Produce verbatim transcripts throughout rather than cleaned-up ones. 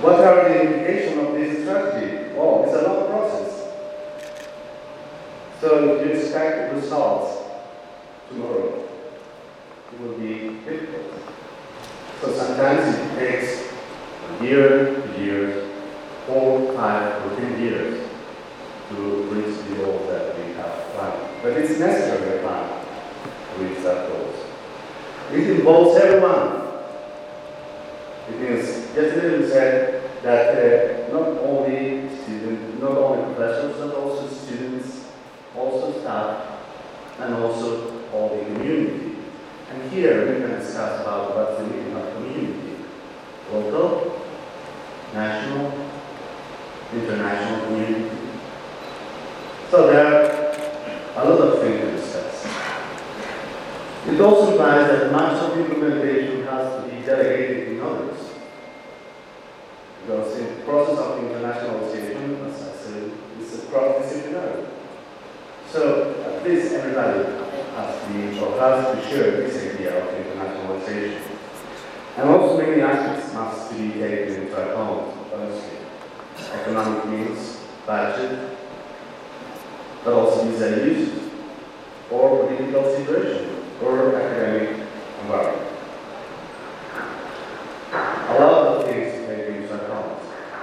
What are the implications of this strategy? Well, it's a long process. So if you expect results tomorrow, it will be difficult. So sometimes it takes a year, years, four, five, or ten years to reach the goal that we have planned. But it's necessary to plan to reach that goal. It involves everyone. It means, yesterday we said that uh, not only students, not only professors, but also students, also staff, and also all the community. And here we can discuss about what's the meaning of community. Local, national, international community. So there are a lot of things to discuss. It also implies that much of the implementation has to be delegated in others. Because in the process of internationalization, as I said, it's a cross-disciplinary. So at least everybody has to be, or has to share this idea of internationalization. And also many aspects must be taken into account, honestly. Economic means, budget, but also visa use, or political situation, or academic environment. A lot of things to take into account.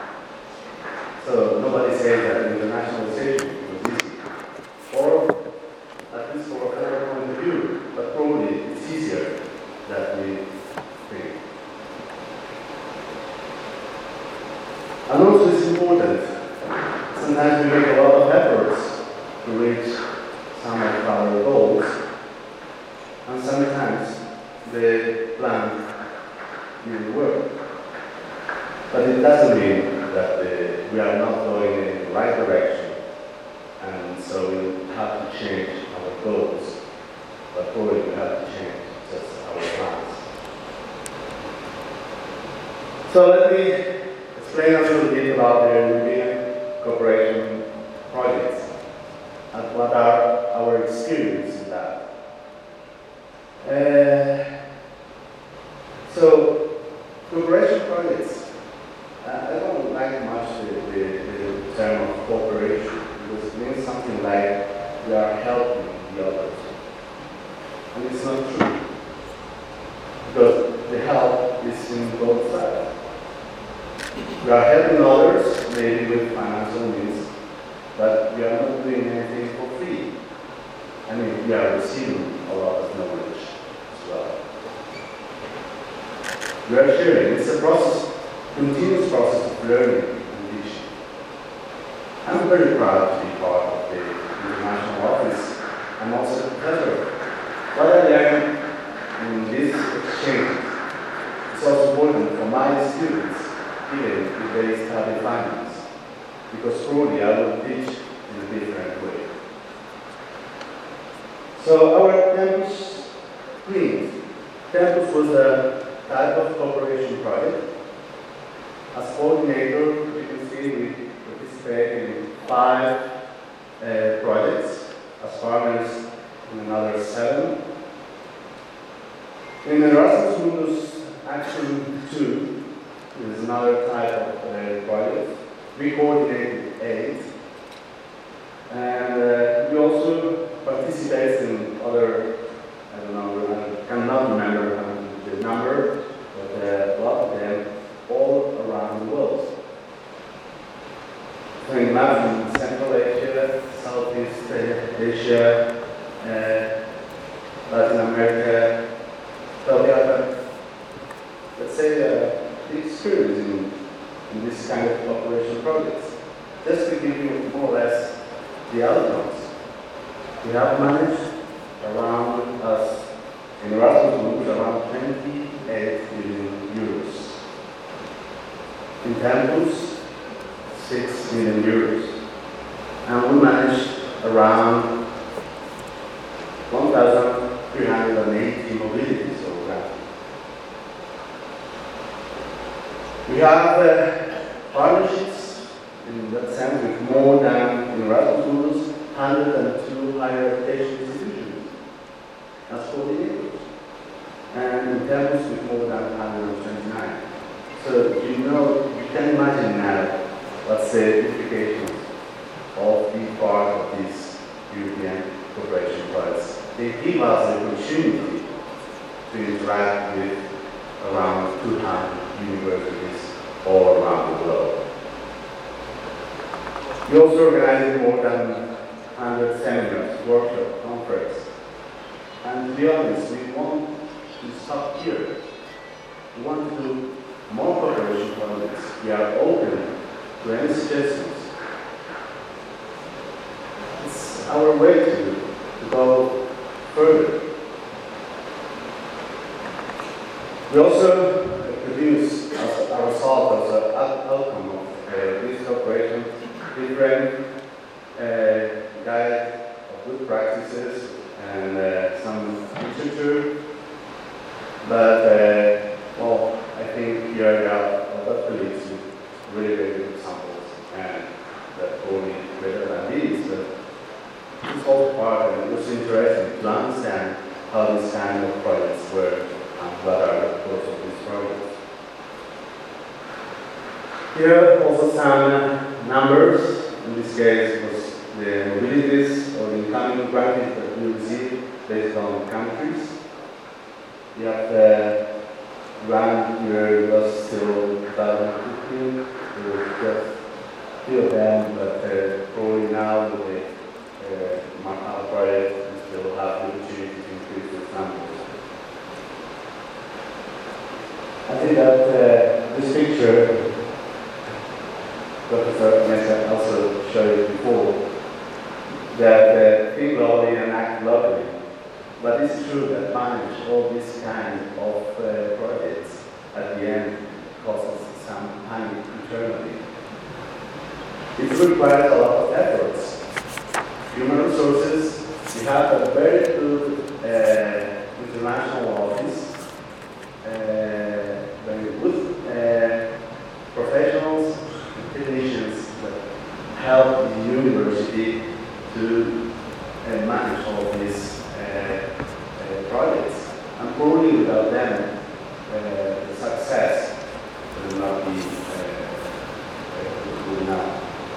So nobody says that internationalization was easy, or at least for another point of view, but probably it's easier than we think. And also it's important. Sometimes we make a lot of efforts to reach some of our goals, and sometimes the plan will work. But it doesn't mean that the, we are not going in the right direction, and so we have to change our goals. But probably we have to change just our plans. So let me explain a little bit about the European cooperation projects and what are our experience in that. Uh, so, cooperation projects, uh, I don't like much the, the, the term of cooperation because it means something like we are helping the others. And it's not true. Because the help is in both sides. We are helping others, maybe with financial means, but we are not doing anything for free. I mean, we are receiving a lot of knowledge as well. We are sharing. It's a process, continuous process of learning and teaching. I'm very proud to be part of the international office. I'm also a professor. What I learned in this exchange is also important for my students, even if they study finance, because probably I will teach in a different way. So our campus cleaned. Campus was a type of cooperation project. As coordinator, you can see we participate in five uh, projects, as partners in another seven. In Erasmus Mundus Action two, there is another type of uh, project. We coordinated eight. And uh, we also participate in other, I don't know, I cannot remember the number, but uh, a lot of them all around the world. So in Latin, Central Asia, Southeast Asia, uh, Latin America, so we have, a, let's say, uh, experience in, in this kind of cooperation projects. Just to give you more or less the outcomes. We have managed around us, in Erasmus Mundus, around twenty-eight million euros. In campus, six million euros. And we managed around one thousand three hundred eighty mobilities over that. We have uh, partnerships in that sense with more than in Erasmus Mundus, one hundred two higher education institutions as coordinators. And in campus with more than one hundred twenty-nine. So you know, you can give us the opportunity to interact with around two hundred universities all around the world. We also organized more than one hundred seminars, workshops, conferences. And to be honest, we want to stop here. We want to do more cooperation projects. We are open to any suggestions. It's our way to, to go further. We also produce as a result as an outcome of uh, this cooperation different uh, guide of good practices and uh, some literature. But uh, well, I think here there are a lot of colleagues with really, really good examples and that probably better than these. But this whole part, and it was interesting to understand how these kind of projects work and what are the goals of these projects. Here are also some numbers. In this case, it was the mobilities or the incoming granting that we received based on countries. We have the grant year was still two thousand fifteen. There were just few of them, but uh, probably now with the uh, Marshall project, we still have the opportunity to increase these numbers. I think that uh, this picture, Professor Mesa also showed it before, that uh, think globally and act locally. But it's true that manage all these kind of uh, projects at the end costs some time internally. It requires a lot of efforts. Human resources, we have a very good uh, international office, uh, very good uh, professionals, clinicians that help the university to uh, manage all these uh, uh, projects. And probably without them, uh, the success will not be uh, good enough.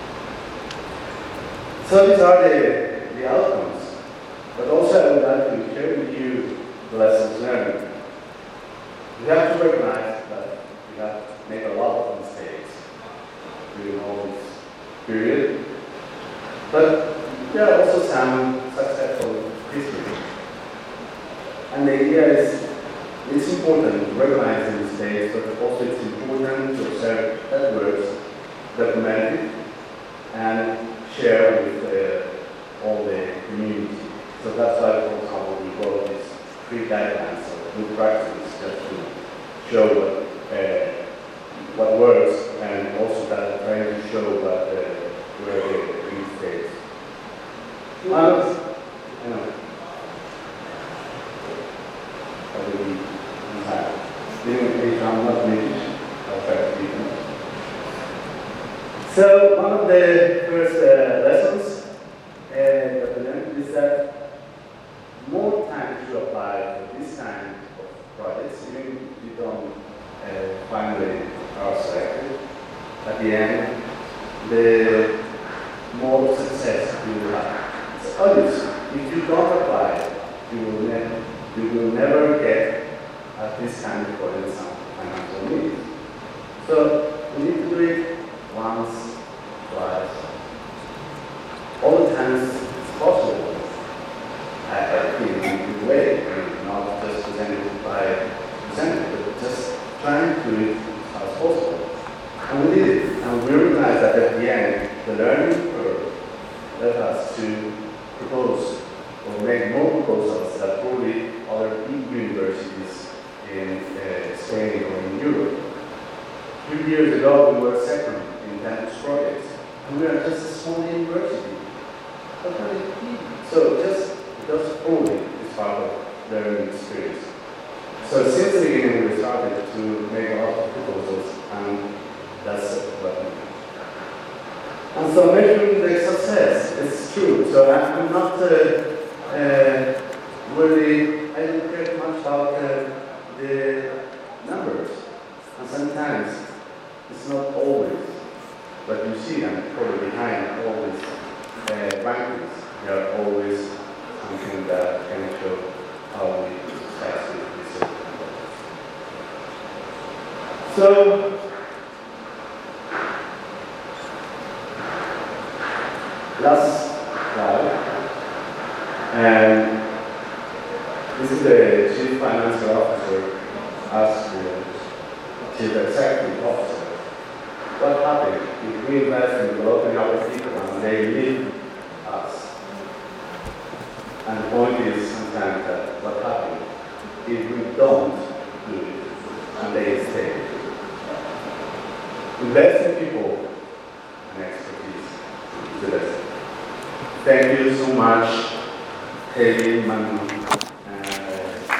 So these are the, the outcomes. But also I would like to share with you the lessons learned. We have to recognize that we have made a lot of mistakes during all this period. But there are also some successful history. And the idea is it's important to recognize the mistakes, but also it's important to observe that works, document it, and share with uh, all the community. So that's why, for example, we wrote these three guidelines of good practices just to show what, uh, what works, and also that trying to show what uh, where the mistakes. One of, you know, I believe in time. Even if I'm not British, I'll try to be English. So one of the first uh, lessons uh, that we learned is that more time to apply for this kind of projects, even if you don't uh, finally are selected. At the end, the more success you will have. It's obvious. If you don't apply, you will never, you will never get at this kind of project some financial needs. So we need to do it once, twice, all the times it's possible. I, I think in a good way, and not just presented by presented, but just trying to do it as possible. And we did it, and we realized that at the end, the learning curve led us to propose or make more proposals that probably other big universities in uh, Spain or in Europe. A few years ago, we were second in campus projects, and we are just a small university. So just just probably is part of learning experience. So since the beginning, we started to make a lot of proposals, and that's what we do. And so measuring the success is true. So I'm not uh, uh, really, I don't care too much about uh, the numbers. And sometimes it's not always, but you see them probably behind all these uh, rankings. They are always something that can show how we successfully research. So, last slide, and this is the Chief Financial Officer as the Chief Executive Officer. What happens if we invest in developing our people and they leave us? And the point is sometimes that what happens if we don't do it and they stay? Invest in people and expertise is the best. Thank you so much, Haley Manu.